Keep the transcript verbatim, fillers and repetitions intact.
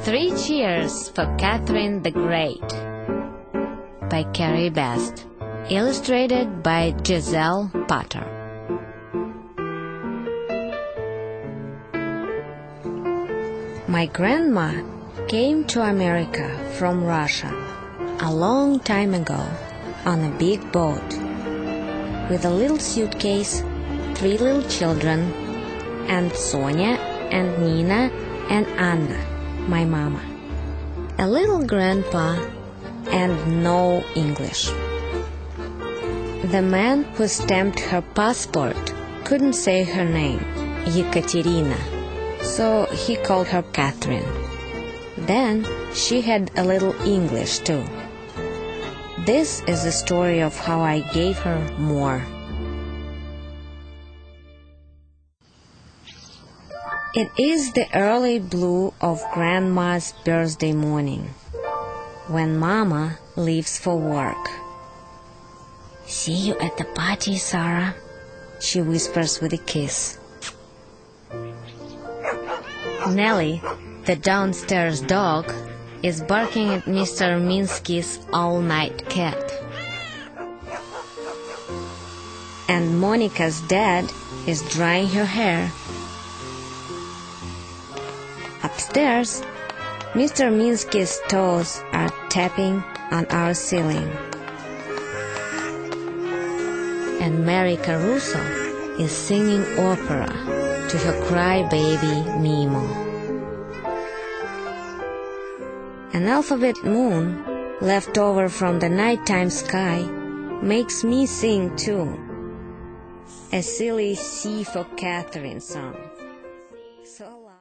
Three Cheers for Catherine the Great by Carrie Best, illustrated by Giselle Potter. My grandma came to America from Russia a long time ago on a big boat with a little suitcase, three little children, and Sonia and Nina and Anna, my mama, a little grandpa, and no English. The man who stamped her passport couldn't say her name, Yekaterina, so he called her Catherine. Then she had a little English too. This is the story of how I gave her more. It is the early blue of Grandma's birthday morning, when Mama leaves for work. "See you at the party, Sarah," she whispers with a kiss. Nellie, the downstairs dog, is barking at Mister Minsky's all-night cat. And Monica's dad is drying her hair. Upstairs, Mister Minsky's toes are tapping on our ceiling. And Mary Caruso is singing opera to her crybaby Mimo. An alphabet moon left over from the nighttime sky makes me sing too, a silly C for Catherine song.